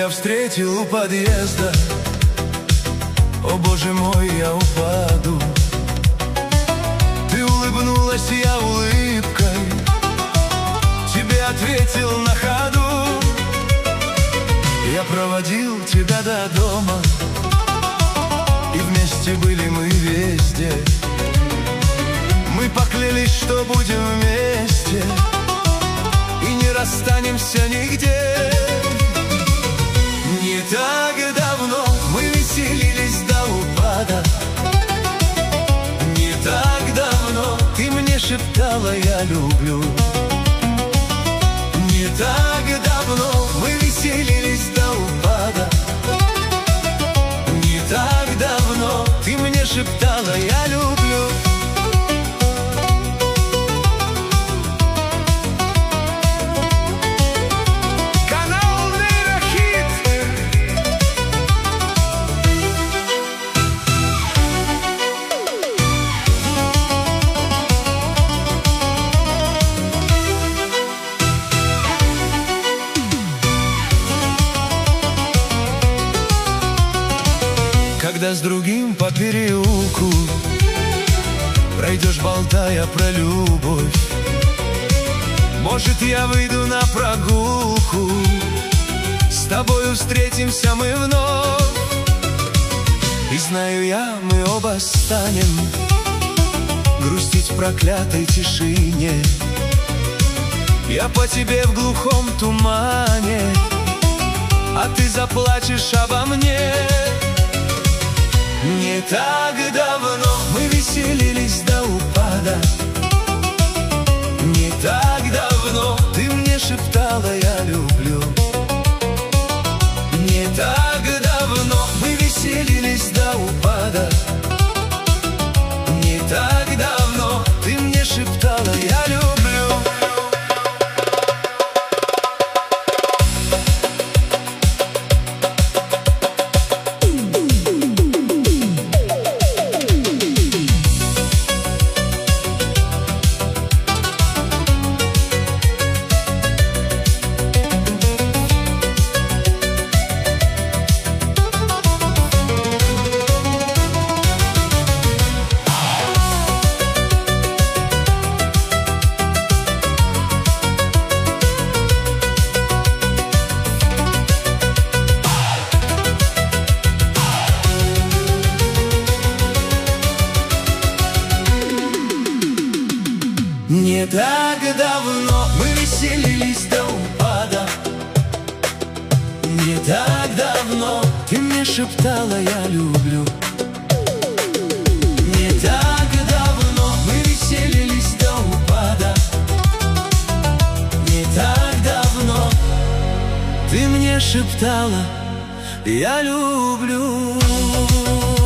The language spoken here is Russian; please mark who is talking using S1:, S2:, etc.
S1: тебя встретил у подъезда. О боже мой, я упаду. Ты улыбнулась, я улыбкой тебе ответил на ходу. Я проводил тебя до дома, и вместе были мы везде. Мы поклялись, что будем вместе и не расстанемся нигде. Не так давно мы веселились до упада. Не так давно ты мне шептала «я люблю». Не так давно мы веселились до упада. Не так давно ты мне шептала «я люблю». Когда с другим по переулку пройдешь, болтая про любовь, может, я выйду на прогулку, с тобою встретимся мы вновь. И знаю я, мы оба станем грустить в проклятой тишине. Я по тебе в глухом тумане, а ты заплачешь обо мне. Не так давно мы веселились до упада. Не так давно ты мне шептала «я люблю». Не так давно мы веселились до упада. Не так давно ты мне шептала «я люблю». Не так давно мы веселились до упада. Не так давно ты мне шептала «я люблю». Не так давно мы веселились до упада. Не так давно ты мне шептала «я люблю».